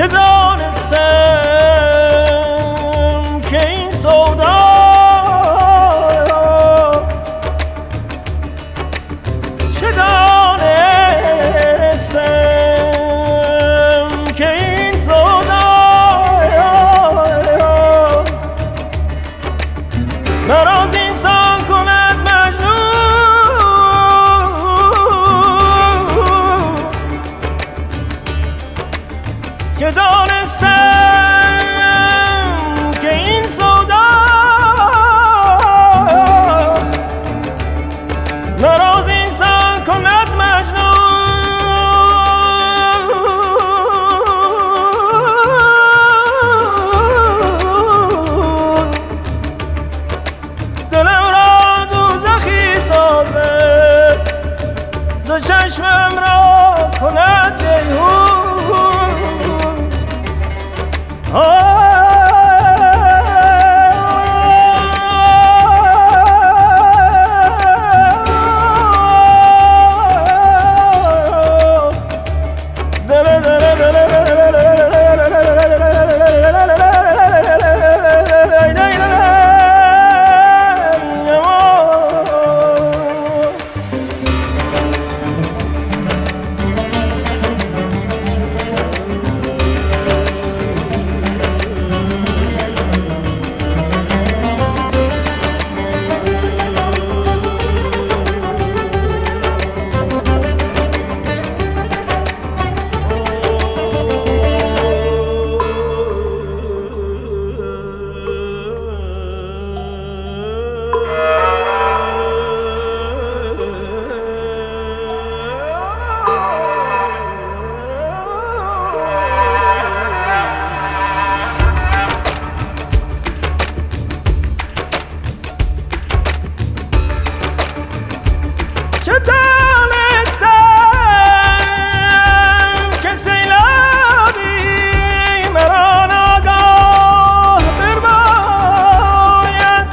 چه دانستم که این سودا چه دانستم که این سودا مرا از انسان کند مجنون چه دانستم که این سودا مرا از انسان کند مجنون دلم را دوزخی سازد دو چشمم را کند جیهون چه دانستم که سیلابی مرا ناگاه برباید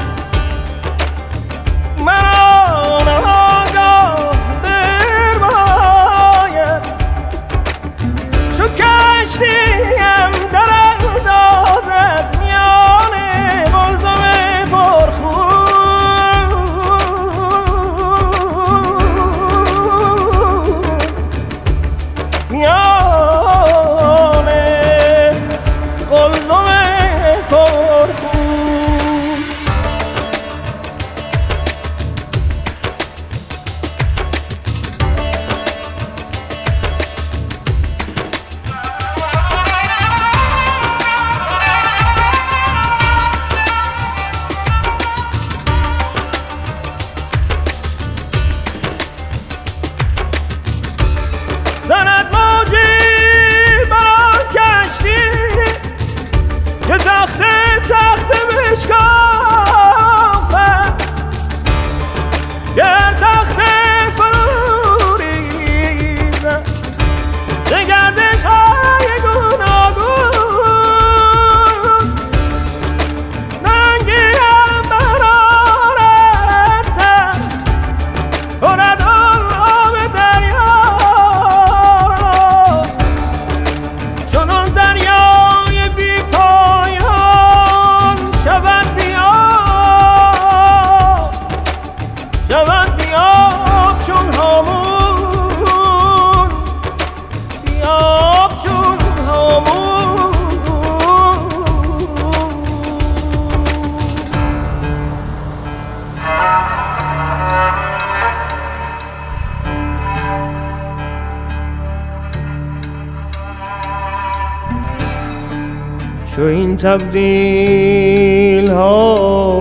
مرا ناگاه برباید چو کشتیم در اندازد میان قلزم پرخون زند موجی بران کشتی که تخت بشکافد گر تخت فرو ریزد ز گردش های گوناگون ننگی هم برآرد سر کند آب دریا چنان دریای بی پایان شود بیاب چون هامون بیاب چون هامون چو این تبدیل ها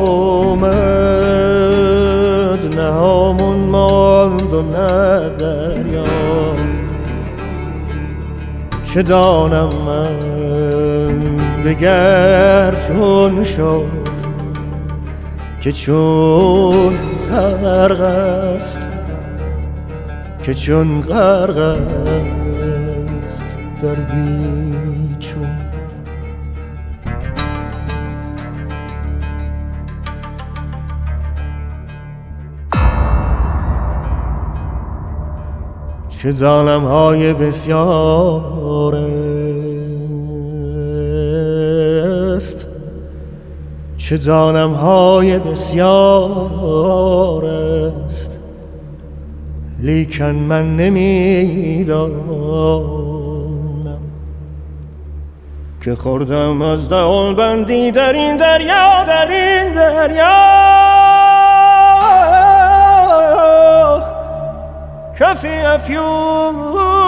آمد نه هامون ماند و نه دریا چه دانم من دگر چون شد که چون غرق است که چون غرق است در بیچون چه ظالم‌های بسیاره که دانم های بسیار است، لیکن من نمیدانم که خوردم از دهان بندی در این دریا، در این دریا. کفی افیون